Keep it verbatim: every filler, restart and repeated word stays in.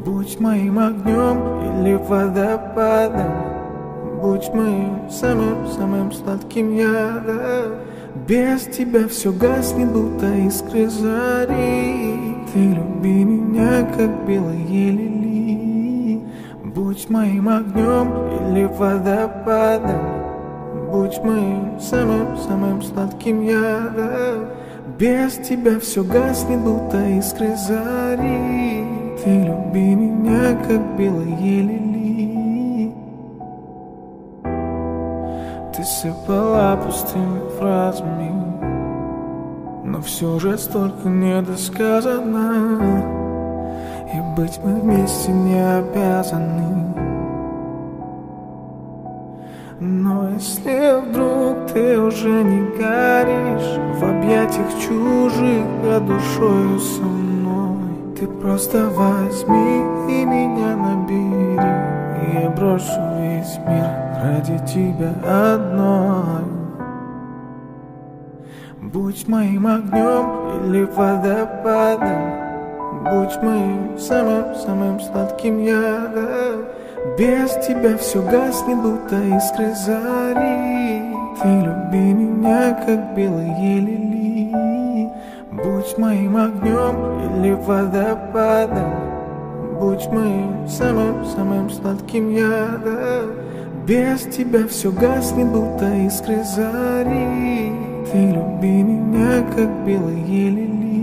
Будь моим огнем или водопадом, будь моим самым-самым сладким ядом. Без тебя все гаснет, будто искры зари. Ты люби меня, как белые лилии. Будь моим огнем или водопадом, будь моим самым-самым сладким ядом. Без тебя все гаснет, будто искры зари. Ты люби меня, как белые лилии. Ты сыпала пустыми фразами, но все же столько недосказано, и быть мы вместе не обязаны. Но если вдруг ты уже не горишь в объятиях чужих, а душою со мной, ты просто возьми и меня набери, и я брошу весь мир ради тебя одной. Будь моим огнем или водопадом, будь моим самым-самым сладким ядом. Без тебя все гаснет, будто искры зари. Ты люби меня, как белые лилии. Будь моим огнем или водопадом, будь моим самым-самым сладким ядом. Без тебя все гаснет, будто искры зари. Ты люби меня, как белые лилии.